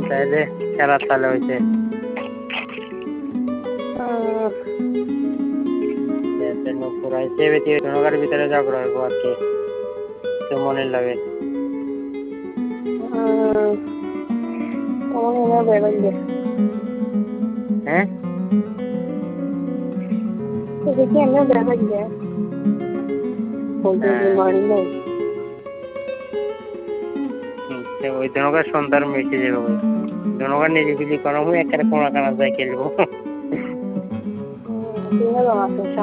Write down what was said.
তাহলে খেলার তালে হয়েছে নৌকার ভিতরে ঝগড়া হইব আর কি তো মনে লাগে হ্যাঁ ওই জনকার সন্তান মেসে যাবে জনকার নিরিবিলি করা একটা কোনা কানা যায় খেলবো